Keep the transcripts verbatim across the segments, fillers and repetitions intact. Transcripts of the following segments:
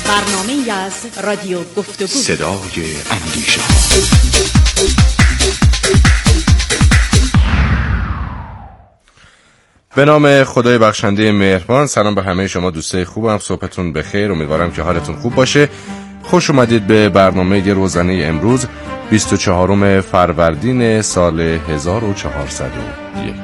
برنامه‌ای از رادیو گفتگو، صدای اندیشه. به نام خدای بخشنده مهربان. سلام به همه شما دوستای خوبم، صبحتون بخیر، امیدوارم که حالتون خوب باشه. خوش اومدید به برنامه روزانه امروز بیست و چهارم فروردین سال هزار و چهارصد و یک.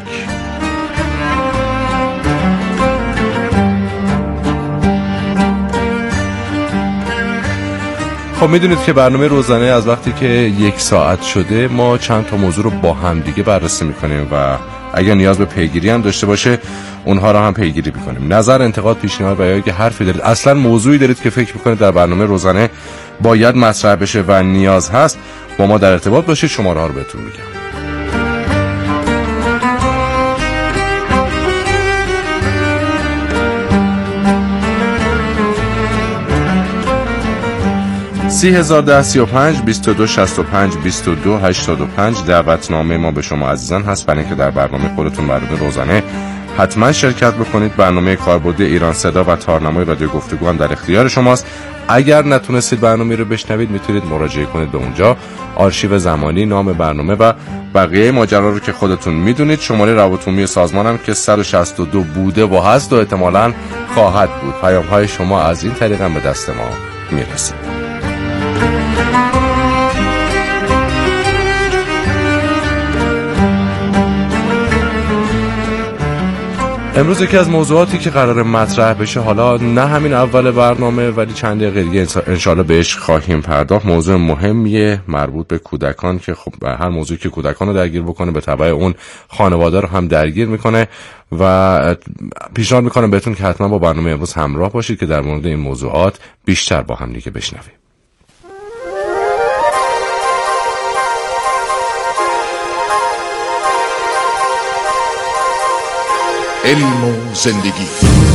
خب میدونید که برنامه روزانه از وقتی که یک ساعت شده ما چند تا موضوع رو با هم دیگه بررسی میکنیم و اگر نیاز به پیگیری هم داشته باشه اونها رو هم پیگیری میکنیم. نظر، انتقاد، پیشنهاد و یا اگه حرفی دارید، اصلا موضوعی دارید که فکر میکنید در برنامه روزانه باید مطرح بشه و نیاز هست، با ما در ارتباط باشید. شماره ها رو بهتون میگم. سی هزار ده سی و پنج بیست و دو شست و پنج بیست و دو هشتاد و پنج دعوتنامه ما به شما عزیزان هست برای اینکه در برنامه خودتون برنامه روزانه حتما شرکت بکنید. برنامه کاربردی ایران صدا و تارنمای رادیو گفتگو هم در اختیار شماست. اگر نتونستید برنامه رو بشنوید میتونید مراجعه کنید به اونجا. آرشیو زمانی، نام برنامه و بقیه ماجرا رو که خودتون میدونید. شماره روابط عمومی سازمانم که صد و شصت و دو بوده و هست و احتمالاً خواهد بود. پیام های شما از این طریق هم به دست ما میرسه. امروز یکی از موضوعاتی که قرار مطرح بشه، حالا نه همین اول برنامه ولی چند دقیقه دیگه انشالله بهش خواهیم پرداخت، موضوع مهمیه مربوط به کودکان که خب هر موضوعی که کودکان رو درگیر بکنه به تبع اون خانواده رو هم درگیر میکنه و پیشنهاد میکنم بهتون که حتما با برنامه امروز همراه باشید که در مورد این موضوعات بیشتر با هم دیگه بشنویم. علم و زندگی.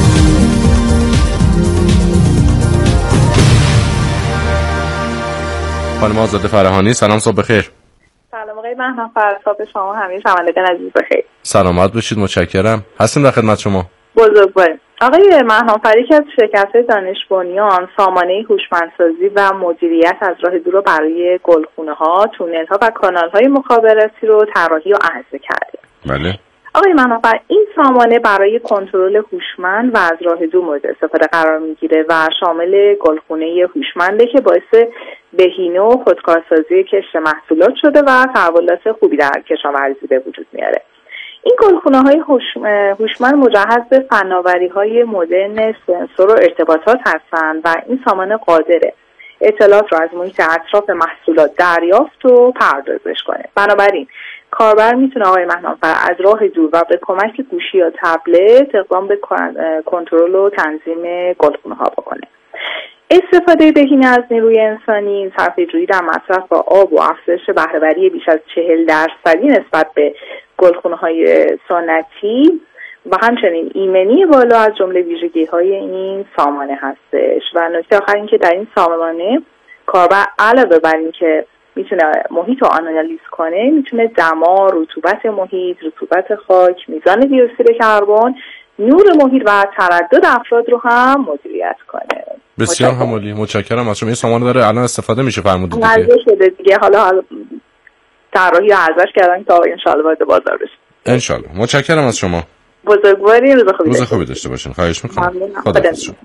خانم آزاده فرهانی، سلام، صبح بخیر. سلام آقای مهنام فر، صبح شما همه شنوندگان عزیز بخیر. سلامت باشید، متشکرم. هستیم در خدمت شما. بزرگواریم. آقای مهنام فر، یکی از شرکت‌های دانش بنیان سامانه هوشمندسازی و مدیریت از راه دور رو برای گلخونه‌ها، تونل‌ها و کانال‌های مخابراتی رو طراحی و عرضه کرده. بله. آقای مهنام فر، این سامانه برای کنترل هوشمند و از راه دور مورد استفاده قرار میگیره و شامل گلخونه هوشمنده که باعث بهینه و خودکارسازی کشت محصولات شده و تحولات خوبی در کشاورزی به وجود میاره. این گلخونه‌های هوشمند مجهز به فناوری‌های مدرن سنسور و ارتباطات هستند و این سامانه قادره اطلاعات را از محیط اطراف محصولات دریافت و پردازش کنه. بنابراین کاربر میتونه آقای مهنام فر از راه دور و به کمک گوشی یا تبلت اقدام به کنترل و تنظیم گلخونه‌ها بکنه. استفاده بهینه از نیروی انسانی، صرفه‌جویی در مصرف با آب و افزایش بهره‌وری بیش از چهل درصدی نسبت به گلخونه‌های سنتی و همچنین ایمنی بالا از جمله ویژگی‌های این سامانه هستش. و نکته آخر این که در این سامانه کاربر علاوه بر این که میتونه محیط رو آنالیز کنه، میتونه دما، رطوبت محیط، رطوبت خاک، میزان دی اکسید کربن، نور محیط و تردد افراد رو هم مدیریت کنه. بسیار عالی، متشکرم از شما. این سامانه داره الان استفاده میشه فرمودید دیگه. عرضه شده دیگه، حالا طراحی ارزش کردن تا ان شاء الله وارد بازار بشه. ان شاء الله. متشکرم از شما. بزرگواری، روز خوبی روز خوبی داشته باشین. خواهش می‌کنم. خدا حافظ شما.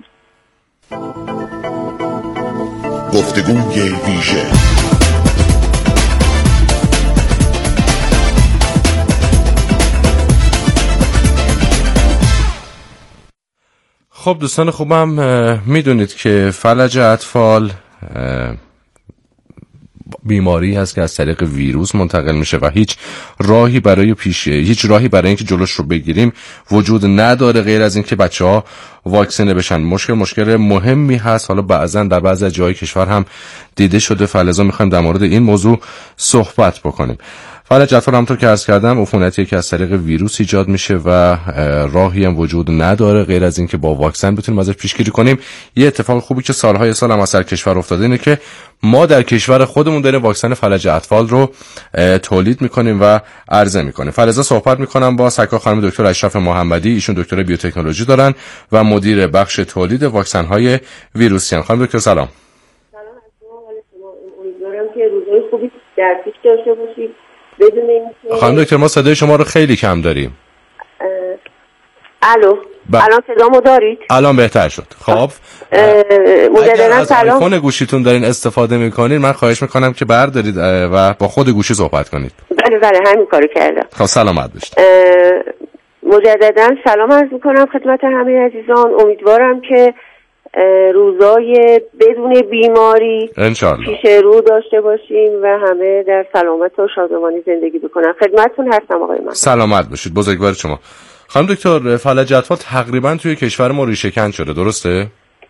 گفتگوی ویژه. خب دوستان خوبم، میدونید که فلج اطفال بیماری هست که از طریق ویروس منتقل میشه و هیچ راهی برای پیش هیچ راهی برای اینکه جلوش رو بگیریم وجود نداره غیر از اینکه بچه‌ها واکسینه بشن. مشکل مشکل مهمی هست، حالا بعضا در بعضی از جای کشور هم دیده شده. فلزا میخوایم در مورد این موضوع صحبت بکنیم. فلج اطفال همونطور که عرض کردم عفونتی که از طریق ویروس ایجاد میشه و راهی هم وجود نداره غیر از این که با واکسن بتونیم ازش پیشگیری کنیم. یه اتفاق خوبی که سالهای سال هم از کشور افتاده اینه که ما در کشور خودمون داریم واکسن فلج اطفال رو تولید میکنیم و عرضه میکنیم. فلزا صحبت میکنم با سرکار خانم دکتر اشرف محمدی، ایشون دکترای بیوتکنولوژی دارن و مدیر بخش تولید واکسن های ویروسی. خانم دکتر سلام. امیدوارم که روزهای خوبی در پیش داشته باشید. بدون اینکه خانم دکتر ما صدای شما رو خیلی کم داریم. الو ب... الان صدامو دارید؟ الان بهتر شد. خب مجددا سلام. از آیفون گوشیتون دارین استفاده میکنین من خواهش میکنم که بردارید و با خود گوشی صحبت کنید. بله بله همین کارو کردم. خب سلامت باشید. مجددا سلام عرض میکنم خدمت همه عزیزان. امیدوارم که روزای بدون بیماری انشالله پیش رو داشته باشیم و همه در سلامت و شادمانی زندگی بکنن. خدمتتون هستم آقای من. سلامت باشید. بزرگوار شما. خانم دکتر فلج اطفال تقریبا توی کشور ما ریشه‌کن شده، درسته؟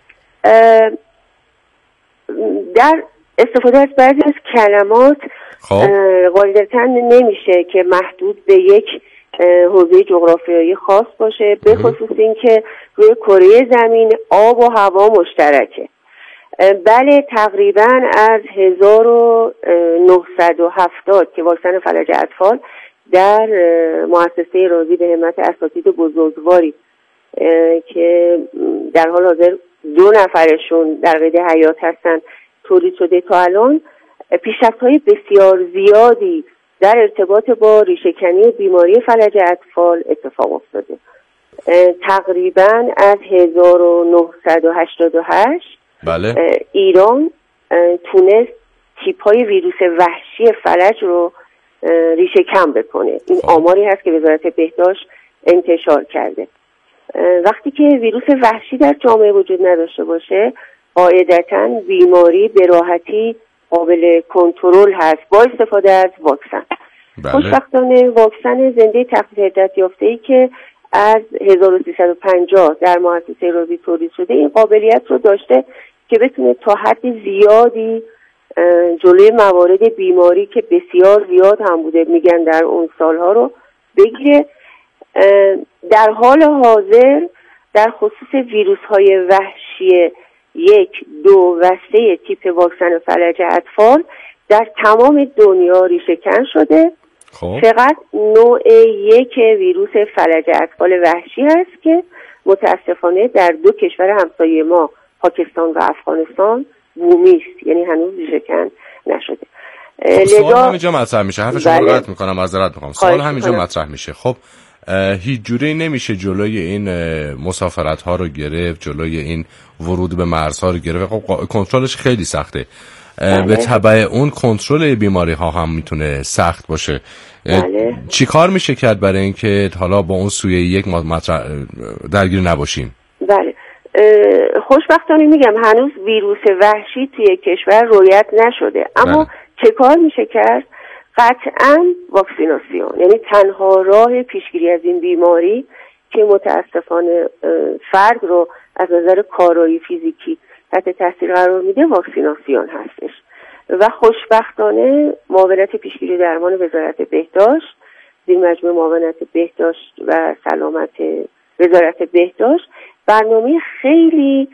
در استفاده از بعضی از کلمات غالباً نمیشه که محدود به یک حوزه جغرافیایی خاص باشه، به خصوص این که روی کره زمین آب و هوا مشترکه. بله تقریبا از هزار و نهصد و هفتاد که واکسن فلج اطفال در مؤسسه رازی به همت اساتید بزرگواری که در حال حاضر دو نفرشون در قید حیات هستن تولید شده تا الان پیشرفت‌های بسیار زیادی در ارتباط با ریشه‌کنی بیماری فلج اطفال اتفاق افتاده. تقریبا از هزار و نهصد و هشتاد و هشت بله. ایران تونست تیپ‌های ویروس وحشی فلج رو ریشه کم بکنه. این آماری هست که وزارت بهداشت انتشار کرده. وقتی که ویروس وحشی در جامعه وجود نداشته باشه قاعدتاً بیماری به راحتی قابل کنترل هست با استفاده از واکسن. بله. خوشبختانه واکسن زنده تقویت عدت یافته‌ای که از هزار و سیصد و پنجاه در مؤسسه رازی تولید شده این قابلیت رو داشته که بتونه تا حد زیادی جلوی موارد بیماری که بسیار زیاد هم بوده میگن در اون سالها رو بگیره. در حال حاضر در خصوص ویروس های وحشی یک، دو و سه تیپ واکسن فلج اطفال در تمام دنیا ریشه‌کن شده. خب. فقط نوع یک ویروس فلج اطفال وحشی هست که متاسفانه در دو کشور همسایه ما پاکستان و افغانستان بومی است، یعنی هنوز ریشه‌کن نشده. خب سوال همینجا مطرح میشه. حرف شما رو قطع میکنم، معذرت میخوام. سوال همینجا مطرح میشه. خب هیچ جوری نمیشه جلوی این مسافرت ها رو گرفت، جلوی این ورود به مرزها رو گرفت. خب کنترلش خیلی سخته. بله. به تبع اون کنترل بیماری ها هم میتونه سخت باشه. بله. چی کار میشه کرد برای اینکه حالا با اون سویه یک مطرح درگیر نباشیم؟ بله خوشبختانه میگم هنوز ویروس وحشی توی کشور رویت نشده، اما بله. چه کار میشه کرد؟ قطعاً واکسیناسیون، یعنی تنها راه پیشگیری از این بیماری که متاسفانه فرد رو از نظر کارایی فیزیکی تحت تاثیر قرار میده واکسیناسیون هستش. و خوشبختانه معاونت پیشگیری درمان وزارت بهداشت زیر مجموعه معاونت بهداشت و سلامت وزارت بهداشت برنامه خیلی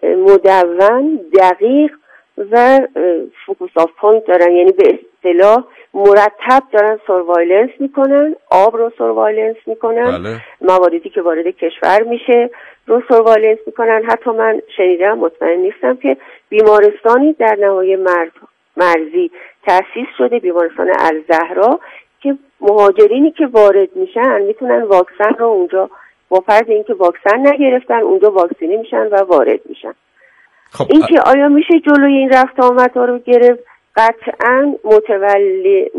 مدون دقیق و فوکوس آف پوینت دارن، یعنی به اصطلاح مرتب دارن سروایلنس میکنن، آب رو سروایلنس میکنن. بله. مواردی که وارد کشور میشه رو سروایلنس میکنن. حتی من شنیدم، مطمئن نیستم، که بیمارستانی در نواحی مرز مرزی تأسیس شده، بیمارستان الزهرا، که مهاجرینی که وارد میشن میتونن واکسن رو اونجا با فرض اینکه واکسن نگرفتن اونجا واکسینه میشن و وارد میشن. خب این که آیا میشه جلوی این رفت آمدها رو گرفت؟ قطعاً متولی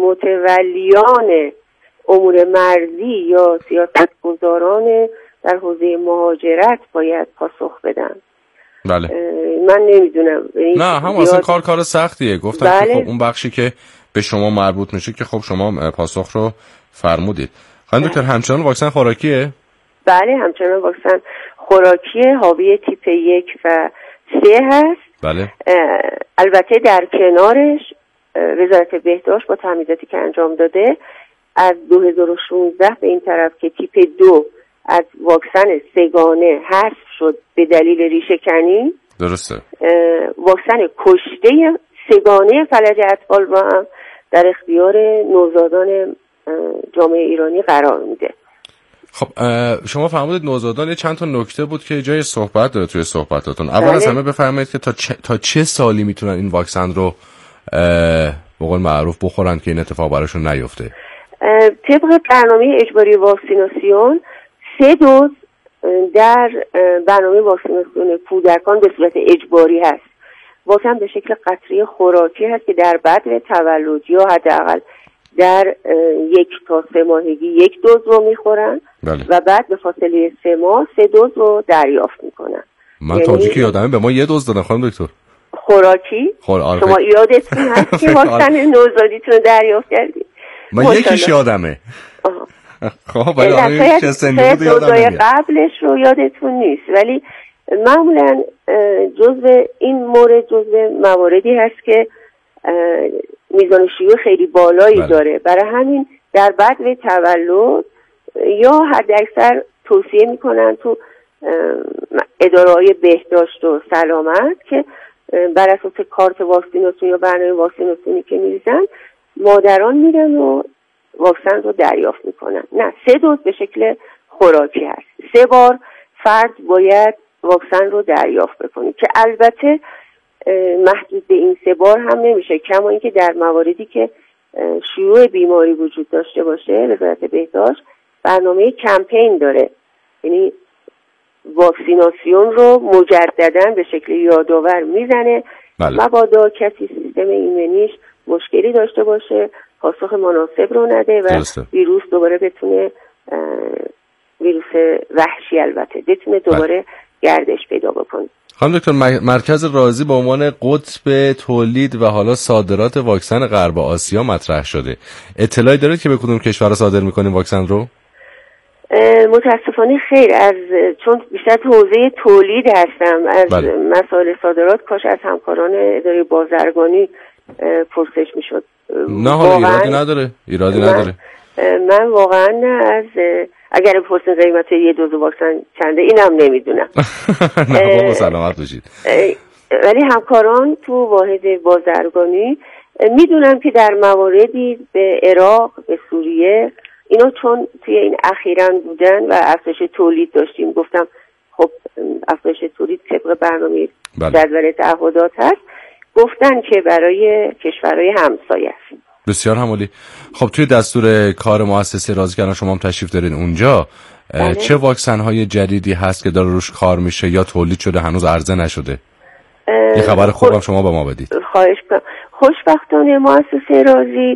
متولیان امور مرزی یا سیاستگزاران در حوزه مهاجرت باید پاسخ بدن. بله. من نمیدونم. نه هم اصلا کار کار سختیه. گفتم بله. که خب اون بخشی که به شما مربوط میشه که خب شما پاسخ رو فرمودید. خانم دکتر همچنان واکسن خوراکیه؟ بله همچنان واکسن خوراکیه، حاوی تیپ یک و سه هست. بله. البته در کنارش وزارت بهداشت با تمیزاتی که انجام داده از دو هزار و شانزده به این طرف که تیپ دو از واکسن سگانه حذف شد به دلیل ریشه کنی، درسته، واکسن کشته سگانه فلج اطفال با هم در اختیار نوزادان جامعه ایرانی قرار میده. خب شما فرمودید نوزادان چند تا نکته بود که جای صحبت داره توی صحبتاتون. اول از همه بفرمایید که تا چه, تا چه سالی میتونن این واکسن رو به قول معروف بخورن که این اتفاق براشون نیفته؟ طبق برنامه اجباری واکسیناسیون سه دوز در برنامه واکسیناسیون کودکان به صورت اجباری هست. واکسن به شکل قطره خوراکی هست که در بعد تولد یا حداقل در یک تا سه ماهگی یک دوز رو میخورن. بله. و بعد به فاصله سه ماه سه دوز رو دریافت میکنن. من یعنی تاجیکی یادمه به ما یه دوز دادن خانم دکتر خوراکی. خور... شما یادتون هست که واکسن نوزادیتون رو دریافت کردید؟ من یکیش یادمه. خب ولی آره چه سنی بود یادم نمیاد. قبلش رو یادتون نیست، ولی معمولا جزء این مورد جزء مواردی هست که میزان شیوع خیلی بالایی بله. داره. برای همین در بعد و تولد یا حداکثر توصیه میکنن تو اداره‌های بهداشت و سلامت که بر اساس کارت واکسیناسیون یا برنامه واکسیناسیونی که میریزن مادران میرن و واکسن رو دریافت میکنن. نه، سه دوز به شکل خوراکی هست. سه بار فرد باید واکسن رو دریافت بکنه که البته محدود به این سه بار هم نمیشه، کما اینکه در مواردی که شیوع بیماری وجود داشته باشه وزارت بهداشت برنامه کمپین داره، یعنی واکسیناسیون رو مجددا به شکل یادآور میزنه. بله. مبادا کسی سیستم ایمنیش مشکلی داشته باشه پاسخ مناسب رو نده و درسته. ویروس دوباره بتونه ویروس وحشی البته بتونه دوباره بله. گردش پیدا بکنه. خانم دکتر مرکز رازی به عنوان قطب تولید و حالا صادرات واکسن غرب آسیا مطرح شده. اطلاعی دارید که به کدوم کشور صادر می‌کنیم واکسن رو؟ متاسفانه خیر، از چون بیشتر تو حوزه تولید هستم از بله. مسائل صادرات کاش از همکاران اداره بازرگانی پرسش میشد. نه حالا ایرادی نداره ایرادی من نداره من واقعا از اگر بپرسین قیمت یه دوز واکسن چنده اینم نمیدونم. نه بابا سلامت باشید. ولی همکاران تو واحد بازرگانی میدونم که در مواردی به عراق، به سوریه، اینا چون توی این اخیراً بودن و افزایش تولید داشتیم، گفتم خب افزایش تولید طبق برنامه جدول تعهدات هست، گفتن که برای کشورهای همسایه است. بسیار همالی. خب توی دستور کار مؤسسه رازی که شما هم تشریف دارین اونجا بله. چه واکسن های جدیدی هست که داره روش کار میشه یا تولید شده هنوز عرضه نشده؟ یه خبر خوبم شما به ما بدید. خواهش کنم. خوشبختانه مؤسسه رازی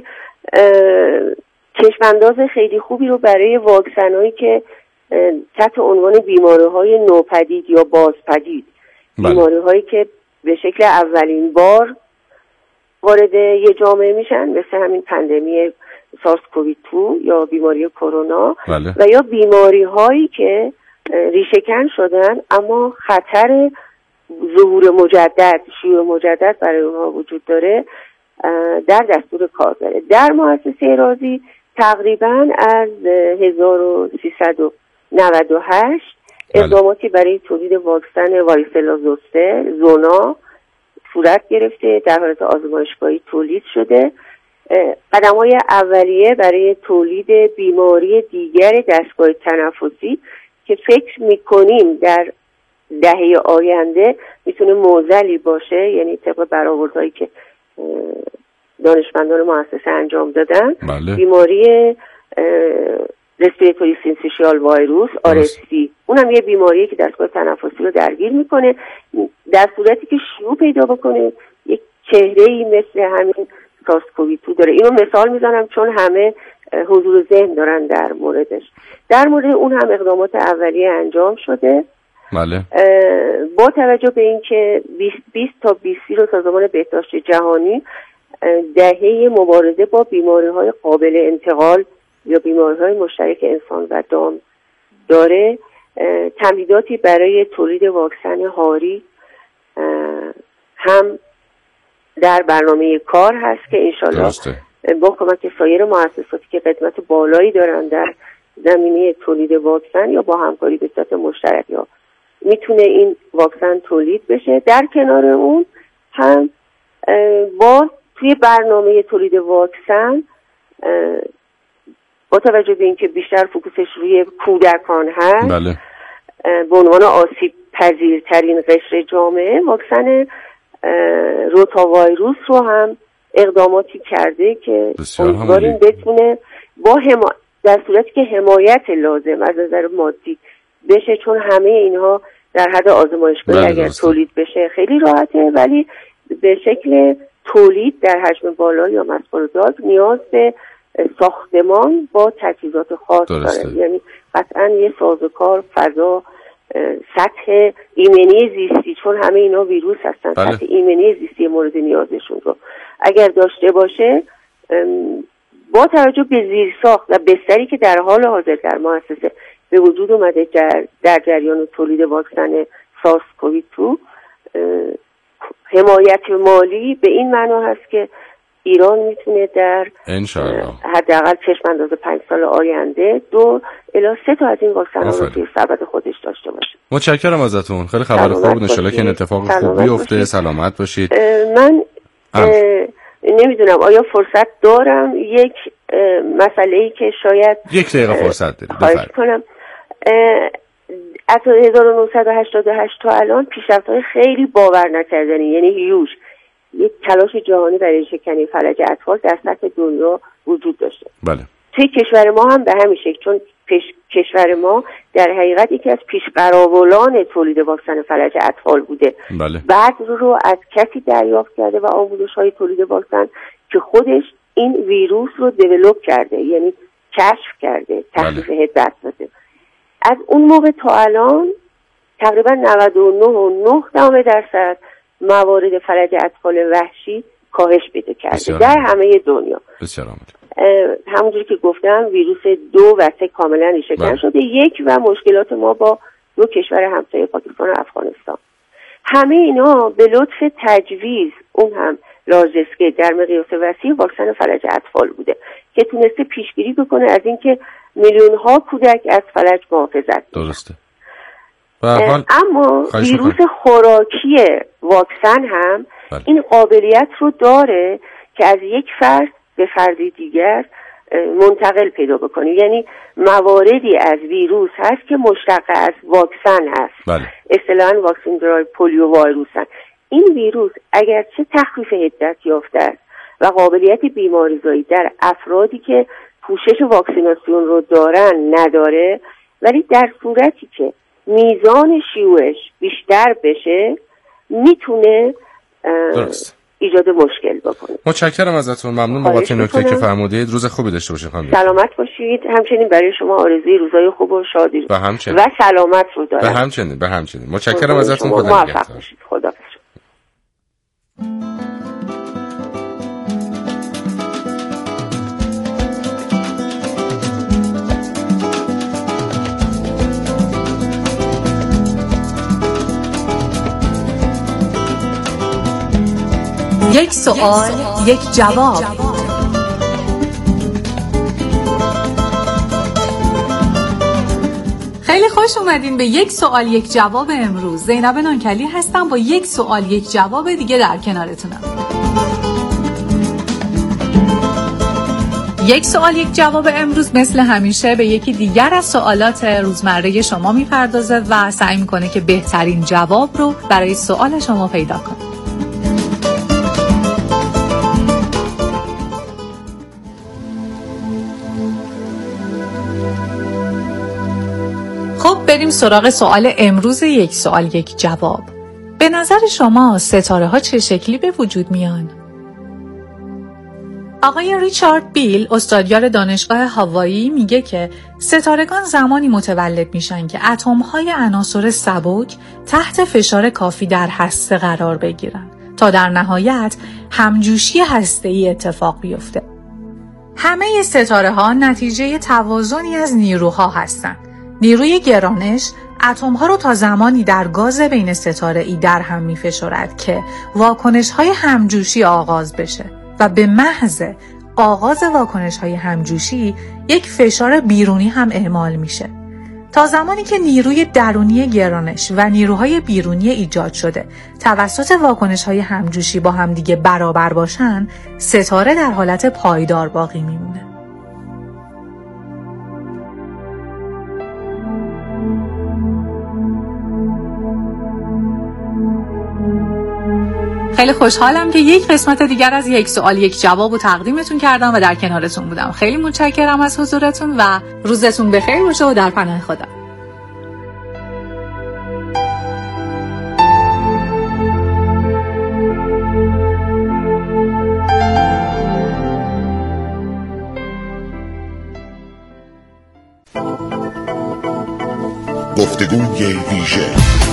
چشم‌انداز خیلی خوبی رو برای واکسن‌هایی که تحت عنوان بیماری‌های نوپدید یا بازپدید بله. بیماری‌هایی که به شکل اولین بار وارد یه جامعه میشن مثل همین پندمی سارس کووید دو یا بیماری کرونا بله. و یا بیماری‌هایی که ریشه‌کن شدن اما خطر ظهور مجدد شیوع مجدد برای اونها وجود داره در دستور کار داره. در مؤسسه رازی تقریباً از هزار و سیصد و نود و هشت بله. اقداماتی برای تولید واکسن واریسلا زوستر زونا صورت گرفته، در حالت آزمایشگاهی تولید شده. قدم‌های اولیه برای تولید بیماری دیگر دستگاه تنفسی که فکر می‌کنیم در دهه آینده میتونه معضلی باشه، یعنی طبق برآوردهایی که دانشمندان مؤسسه انجام دادن بله. بیماری رسپیراتوری سینسیشیال وایروس آر اس سی اونم یه بیماریه که دستگاه تنفسی رو درگیر میکنه، در صورتی که شیوع پیدا بکنه یک چهره‌ای مثل همین سارس کووید دو داره. اینو مثال میزنم چون همه حضور ذهن دارن در موردش. در مورد اون هم اقدامات اولیه انجام شده. بله. با توجه به اینکه بیست بیست تا بیست رو سازمان بهداشت جهانی دهه مبارزه با بیماری‌های قابل انتقال یا بیماری‌های مشترک انسان و دام داره، تمهیداتی برای تولید واکسن هاری هم در برنامه کار هست که انشالله با کمک سایر مؤسساتی که قدمت بالایی دارن در زمینه تولید واکسن یا با همکاری به صورت مشترک یا میتونه این واکسن تولید بشه. در کنار اون هم با توی برنامه تولید واکسن با توجه به اینکه بیشتر فوکوسش روی کودکان هست، بله، به عنوان آسیب پذیرترین قشر جامعه واکسن روتا ویروس رو هم اقداماتی کرده که امیدواریم بتونه با حما... در صورتی که حمایت لازم از نظر مادی بشه، چون همه اینها در حد آزمایشگاهی بله اگر دسته. تولید بشه خیلی راحته، ولی به شکل تولید در حجم بالا یا مسئولات نیاز به ساختمان با تجهیزات خاص درسته. داره. یعنی قطعا یه سازوکار، فضا، سطح ایمنی زیستی، چون همه اینا ویروس هستن، بله. سطح ایمنی زیستی مورد نیازشون رو اگر داشته باشه، با توجه به زیرساخت و بستری که در حال حاضر در مؤسسه به وجود اومده در, در جریان تولید واکسن سارس کووید دو، حمایت مالی به این معنا هست که ایران میتونه در حداقل چشم انداز پنج سال آینده دو الی سه تا از این واکسن ها رو توی سبد خودش داشته باشه. متشکرم ازتون، خیلی خبر خوب بود، ان شاءالله که این اتفاق خوب بیفته. سلامت باشید. من نمیدونم آیا فرصت دارم یک مسئله‌ای که شاید یک دقیقه فرصت دارید خواهش کنم. از هزار و نهصد و هشتاد و هشت تا الان پیشرفت‌های خیلی باور نکردنی، یعنی هیوج، یک تلاش جهانی برای شکنی فلج اطفال در سطح دنیا وجود داشته. بله. توی کشور ما هم به همین شکل، چون پیش کشور ما در حقیقت یکی از پیشقراولان تولید واکسن فلج اطفال بوده. بله. بعد رو از کسی دریافت کرده و آموزش‌های تولید واکسن که خودش این ویروس رو دیولپ کرده، یعنی کشف کرده، تخفیف بله. هدت داده. از اون موقع تا الان تقریبا نود و نه و نه درصد موارد فلج اطفال وحشی کاهش پیدا کرده در همه دنیا. بسیار همونجوری که گفتم ویروس دو و سه کاملا ریشه‌کن شده. یک و مشکلات ما با دو کشور همسایه پاکستان و افغانستان، همه اینا به لطف تجویز اون هم لارج اسکیل در مقیاس وسیع واکسن فلج اطفال بوده که تونسته پیشگیری بکنه از اینکه میلیون ها کودک از فلج محافظت. درسته. اما ویروس خوراکی واکسن هم بله. این قابلیت رو داره که از یک فرد به فرد دیگر منتقل پیدا بکنه، یعنی مواردی از ویروس هست که مشتق از واکسن هست. بله. اصطلاحاً واکسین درایو پولیو ویروسن. این ویروس اگرچه تخفیف عدت یافته است و قابلیت بیماریزایی در افرادی که پوشش واکسیناسیون رو دارن نداره، ولی در صورتی که میزان شیوعش بیشتر بشه میتونه ایجاد مشکل بکنه. متشکرم ازتون، ممنون بابت نکته که فرمودید. روز خوبی داشته باشید خانم. سلامت باشید. همچنین برای شما آرزوی روزای خوب و شادی و همچنین و سلامت رو دارم. به همچنین به همچنین متشکرم ازتون. خدا موفق باشید. خدا یک سوال یک جواب. خیلی خوش اومدین به یک سوال یک جواب امروز. زینب نانکلی هستم با یک سوال یک جواب دیگه در کنارتونم. یک سوال یک جواب امروز مثل همیشه به یکی دیگر از سوالات روزمره شما میپردازه و سعی میکنه که بهترین جواب رو برای سوال شما پیدا کنه. خب بریم سراغ سوال امروز یک سوال یک جواب. به نظر شما ستاره ها چه شکلی به وجود میان؟ آقای ریچارد بیل استادیار دانشگاه هاوایی میگه که ستارگان زمانی متولد میشن که اتم‌های عناصر سبک تحت فشار کافی در هسته قرار بگیرن تا در نهایت همجوشی هسته‌ای اتفاق بیفته. همه ستاره ها نتیجه توازنی از نیروها هستند نیروی گرانش اتم‌ها رو تا زمانی در گاز بین ستاره‌ای در هم می‌فشارد که واکنش‌های همجوشی آغاز بشه و به محض آغاز واکنش‌های همجوشی یک فشار بیرونی هم اعمال میشه. تا زمانی که نیروی درونی گرانش و نیروهای بیرونی ایجاد شده توسط واکنش‌های همجوشی با همدیگه برابر باشن، ستاره در حالت پایدار باقی میمونه. خیلی خوشحالم که یک قسمت دیگر از یک سوال یک جواب رو تقدیمتون کردم و در کنارتون بودم. خیلی متشکرم از حضورتون و روزتون بخیر باشه و در پناه خدا. گفتگوی ویژه.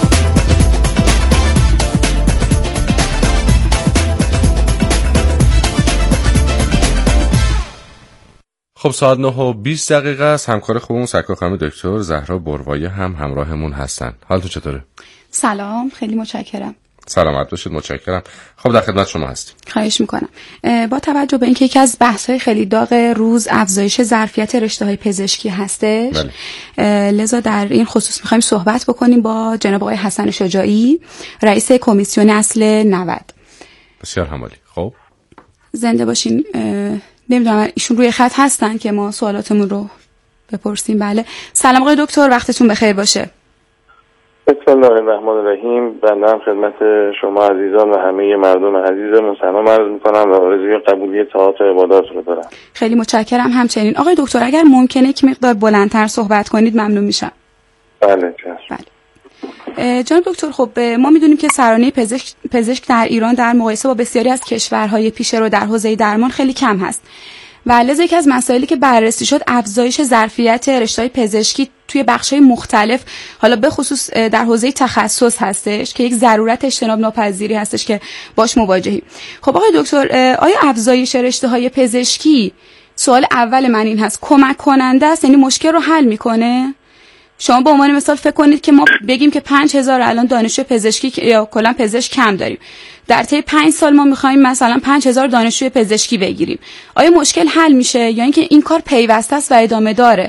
خب ساعت نه و بیست دقیقه است. همکار خوبمون سکا خانم دکتر زهرا بروایی هم همراهمون هستن. حالتون چطوره؟ سلام، خیلی متشکرم. سلامت باشید، متشکرم. خب در خدمت شما هستیم. خواهش میکنم. با توجه به اینکه یکی از بحث‌های خیلی داغ روز افزایش ظرفیت رشته‌های پزشکی هستش، بله. لذا در این خصوص می‌خوایم صحبت بکنیم با جناب آقای حسن شجاعی، رئیس کمیسیون اصل نود. بسیار همالی. خب زنده باشین. نمیدونم ایشون روی خط هستن که ما سوالاتمون رو بپرسیم. بله. سلام آقای دکتر، وقتتون بخیر باشه. بسم الله الرحمن الرحیم. بنده هم خدمت شما عزیزان و همه مردم عزیزمون سلام عرض میکنم و آرزوی قبولی طاعات و عبادات رو دارم. خیلی متشکرم. همچنین آقای دکتر اگر ممکنه یک مقدار بلندتر صحبت کنید ممنون میشم. بله چشم. بله. جناب دکتر، خب ما میدونیم که سرانه پزشک پزشک در ایران در مقایسه با بسیاری از کشورهای پیشرو در حوزه درمان خیلی کم هست. و لذا یکی از مسائلی که بررسی شد افزایش ظرفیت رشته‌های پزشکی توی بخش‌های مختلف، حالا به خصوص در حوزه تخصص هستش که یک ضرورت اجتناب ناپذیری هستش که باش مواجهیم. خب آقای دکتر، آیا افزایش رشته‌های پزشکی، سوال اول من این هست، کمک کننده است؟ یعنی مشکل رو حل میکنه؟ شما به عنوان مثال فکر کنید که ما بگیم که پنج هزار الان دانشجو پزشکی یا کلا پزشک کم داریم، در طی پنج سال ما میخوایم مثلا پنج هزار دانشجوی پزشکی بگیریم، آیا مشکل حل میشه یا اینکه این کار پیوسته است و ادامه داره؟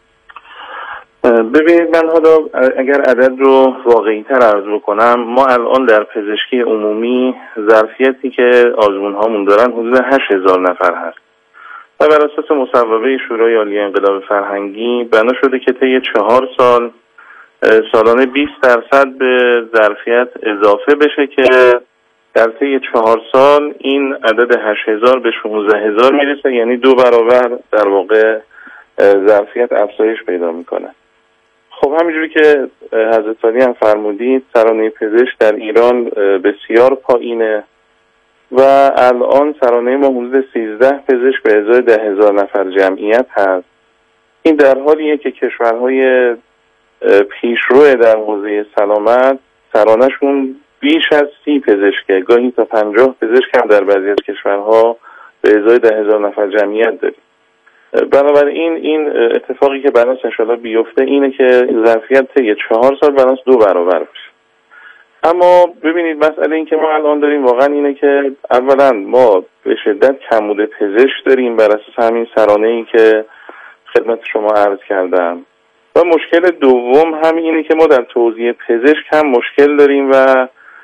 ببینید، من حالا اگر عدد رو واقعی تر عرض بکنم، ما الان در پزشکی عمومی ظرفیتی که آزمون هامون دارن حدود هشت هزار نفر هست و بر اساس مصوبه شورای عالی انقلاب فرهنگی بنا شده که طی چهار سال سالانه بیست درصد به ظرفیت اضافه بشه که در طی چهار سال این عدد هشت هزار به شانزده هزار میرسه، یعنی دو برابر در واقع ظرفیت افزایش پیدا میکنه. خب همینجوری که حضرت عالی هم فرمودید، سرانه پزشک در ایران بسیار پایینه و الان سرانه ما حدود سیزده پزشک به ازای ده هزار نفر جمعیت هست. این در حالیه که کشورهای پیشرو در حوزه سلامت سرانهشون بیش از سی پزشکه، گاهی تا پنجاه پزشک هم در بعضی از کشورها به ازای ده هزار نفر جمعیت داریم. بنابراین این اتفاقی که بناس انشاءالله بیفته اینه که ظرفیت طی چهار سال بناس دو برابر بشه. اما ببینید، مسئله این که ما الان داریم واقعا اینه که اولا ما به شدت کمبود پزشک داریم بر اساس همین سرانه‌ای که خدمت شما عرض کردم، و مشکل دوم هم اینه که ما در توزیع پزشک هم مشکل داریم و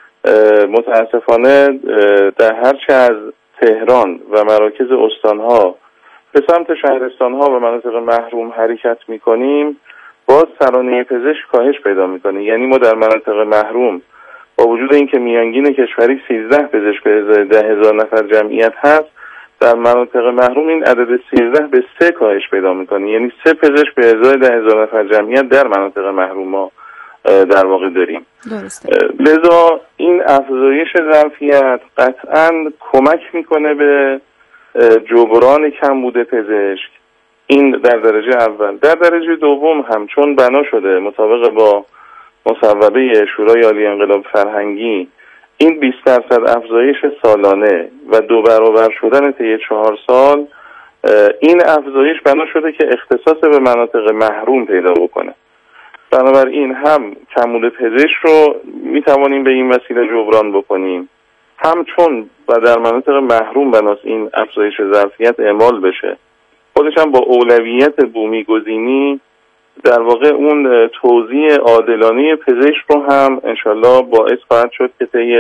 متاسفانه در هرچه از تهران و مراکز استانها به سمت شهرستانها و مناطق محروم حرکت میکنیم، باز سرانه پزشک کاهش پیدا میکنه. یعنی ما در مناطق محروم با وجود اینکه میانگین کشوری سیزده پزشک به ازای ده هزار نفر جمعیت هست، در مناطق محروم این عدد سیزده به سه کاهش پیدا میکنه، یعنی سه پزشک به ازای ده هزار نفر جمعیت در مناطق محروم ما در واقع داریم. درسته. لذا این افزایش ظرفیت قطعاً کمک میکنه به جبران کمبود پزشک. این در درجه اول. در درجه دوم هم چون بنا شده مطابق با مصوبه شورای عالی انقلاب فرهنگی این بیست درصد افزایش سالانه و دو برابر شدن طی چهار سال، این افزایش بنا شده که اختصاص به مناطق محروم پیدا بکنه. بنابراین هم کمبود پزشک رو میتوانیم به این وسیله جبران بکنیم، هم چون و در مناطق محروم بناس این افزایش ظرفیت اعمال بشه، خودش هم با اولویت بومی گزینی در واقع اون توزیع عادلانه پزشک رو هم انشالله باعث خواهد شد که طی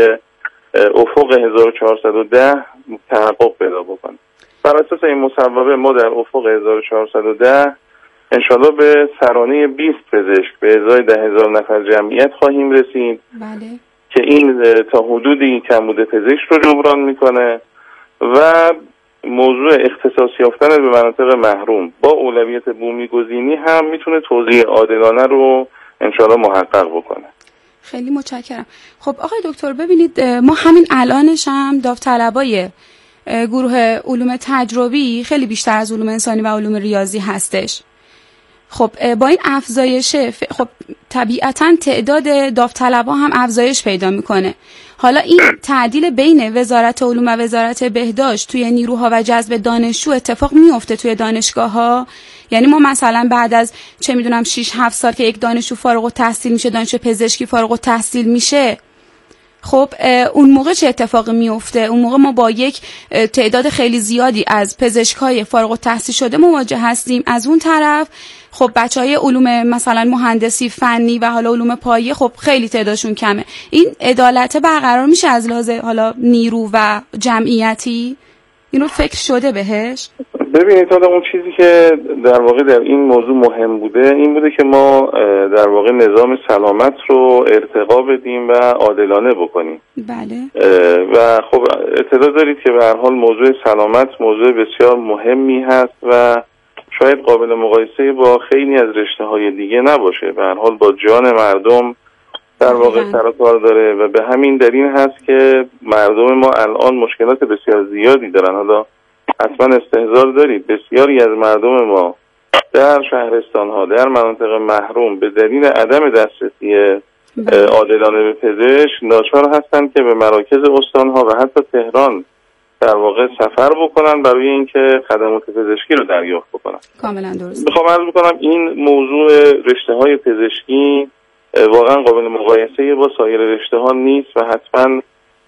افق هزار و چهارصد و ده تحقق پیدا بکنه. بر اساس این مصوبه ما در افق هزار و چهارصد و ده انشالله به سرانه بیست پزشک به ازای ده هزار نفر جمعیت خواهیم رسید. بله. که این تا حدودی کمبود پزشک رو جبران میکنه و موضوع اختصاص یافتن به مناطق محروم با اولویت بومی گزینی هم میتونه توزیع عادلانه رو انشالله محقق بکنه. خیلی متشکرم. خب آقای دکتر ببینید، ما همین الانش هم داوطلبای گروه علوم تجربی خیلی بیشتر از علوم انسانی و علوم ریاضی هستش. خب با این افزایش خب طبیعتاً تعداد داوطلبا هم افزایش پیدا میکنه. حالا این تعدیل بین وزارت علوم و وزارت بهداشت توی نیروها و جذب دانشجو اتفاق میفته توی دانشگاه‌ها؟ یعنی ما مثلا بعد از چه میدونم شش هفت سال که یک دانشجو فارغ التحصیل میشه، دانشجو پزشکی فارغ التحصیل میشه، خب اون موقع چه اتفاقی میفته؟ اون موقع ما با یک تعداد خیلی زیادی از پزشکای فارغ التحصیل شده مواجه هستیم. از اون طرف خب بچهای علوم مثلا مهندسی فنی و حالا علوم پایه خب خیلی تعدادشون کمه. این عدالت برقرار میشه از لحاظ حالا نیرو و جمعیتی؟ اینو فکر شده بهش؟ ببینید، حالا اون چیزی که در واقع در این موضوع مهم بوده این بوده که ما در واقع نظام سلامت رو ارتقا بدیم و عادلانه بکنیم. بله. و خب اطلاع دارید که به هر حال موضوع سلامت موضوع بسیار مهمی هست و شاید قابل مقایسه با خیلی از رشته‌های دیگه نباشه. به هر حال با جان مردم در واقع سر و کار داره و به همین دلیل هست که مردم ما الان مشکلات بسیار زیادی دارن. حالا حتما استحضار دارید بسیاری از مردم ما در شهرستان‌ها در مناطق محروم به دلیل عدم دسترسی عادلانه به پزشک ناچار هستند که به مراکز استان‌ها و حتی تهران در واقع سفر بکنن برای اینکه خدمات پزشکی رو دریافت بکنن. کاملا درست. میخوام عرض بکنم این موضوع رشته‌های پزشکی واقعا قابل مقایسه با سایر رشته‌ها نیست و حتما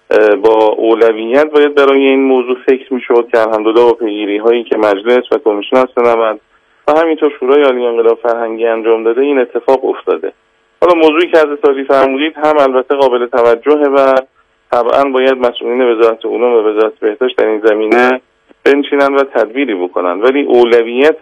با اولویت باید برای این موضوع فکر میشد که الحمدلله با پیگیری‌هایی که مجلس و کمیسیون سنوات و همینطور شورای عالی انقلاب فرهنگی انجام داده این اتفاق افتاده. حالا موضوعی که از اطلاعی فرمودید هم البته قابل توجهه و طبعا باید مسئولین وزارت علوم و وزارت بهداشت در این زمینه بنشینن و تدبیری بکنن، ولی اولویت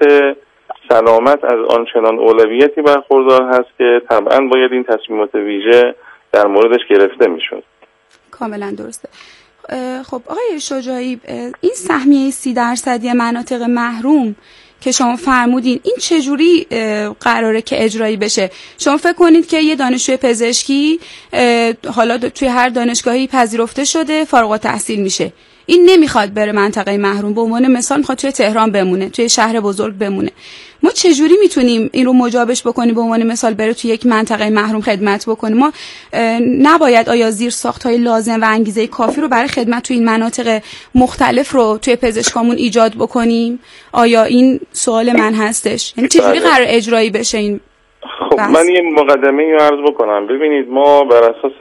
سلامت از آنچنان اولویتی برخوردار هست که طبعا باید این تصمیمات ویژه در موردش گرفته میشد. کاملا درسته. خب آقای شجاعی، این سهمیه سی درصدی مناطق محروم که شما فرمودین این چجوری قراره که اجرایی بشه؟ شما فکر کنید که یه دانشجوی پزشکی حالا توی هر دانشگاهی پذیرفته شده فارغ التحصیل میشه، این نمیخواد بره منطقه محروم، به عنوان مثال میخواد توی تهران بمونه، توی شهر بزرگ بمونه، ما چجوری میتونیم این رو مجابش بکنیم؟ به عنوان مثال بره توی یک منطقه محروم خدمت بکنیم. ما نباید آیا زیر ساخت‌های لازم و انگیزه کافی رو برای خدمت توی این مناطق مختلف رو توی پزشکامون ایجاد بکنیم؟ آیا این سوال من هستش؟ یعنی چجوری قرار اجرایی بشه این؟ خب بس. من یه مقدمه رو عرض بکنم. ببینید، ما بر اساس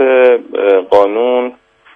قانون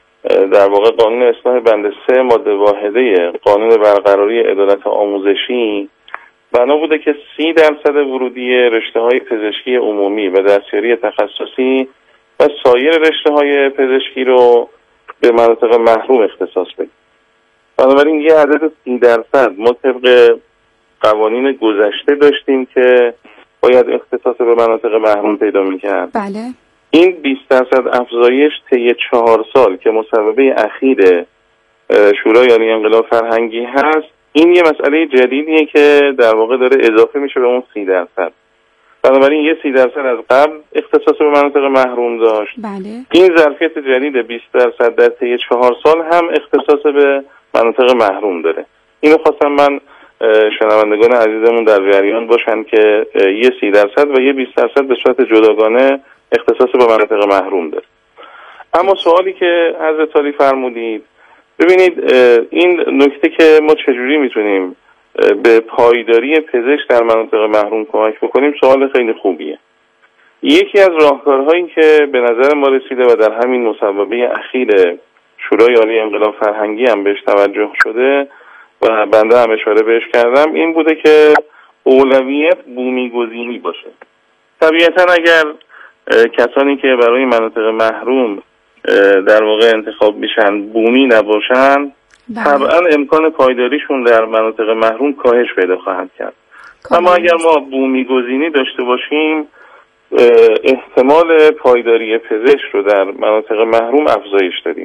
در واقع قانون اصلاح بند سه ماده واحده قانون برقراری عدالت آموزشی بنا بوده که سی درصد ورودی رشته‌های پزشکی عمومی و دستیاری تخصصی و سایر رشته‌های پزشکی رو به مناطق محروم اختصاص بدیم. بنابراین یه عدد سی درصد ما طبق قوانین گذشته داشتیم که باید اختصاص به مناطق محروم پیدا می‌کرد. بله. این بیست درصد افزایش طی چهار سال که مصوبه اخیر شورای عالی انقلاب فرهنگی هست، این یه مسئله جدیدیه که در واقع داره اضافه میشه به اون سی درصد. بنابراین یه سی درصد از قبل اختصاص به مناطق محروم داشت. بله. این ظرفیت جدید بیست درصد در طی چهار سال هم اختصاص به مناطق محروم داره. اینو خواستم من شنوندگان عزیزمون در جریان باشن که یه سی درصد و یه بیست درصد به صورت جداگانه اختصاص به مناطق محروم داره. اما سوالی که حضرت عالی فرمودید، ببینید این نکته که ما چجوری میتونیم به پایداری پزشک در مناطق محروم کمک بکنیم سوال خیلی خوبیه. یکی از راهکارهایی که به نظر ما رسیده و در همین مصوبه اخیر شورای عالی انقلاب فرهنگی هم بهش توجه شده و بنده هم اشاره بهش کردم، این بوده که اولویت بومی گزینی باشه. طبیعتا اگر کسانی که برای مناطق محروم در واقع انتخاب میشن بومی نباشن، طبعا امکان پایداریشون در مناطق محروم کاهش پیدا خواهد کرد. اما اگر ما بومی گزینی داشته باشیم، احتمال پایداری پزشک رو در مناطق محروم افزایش دادیم.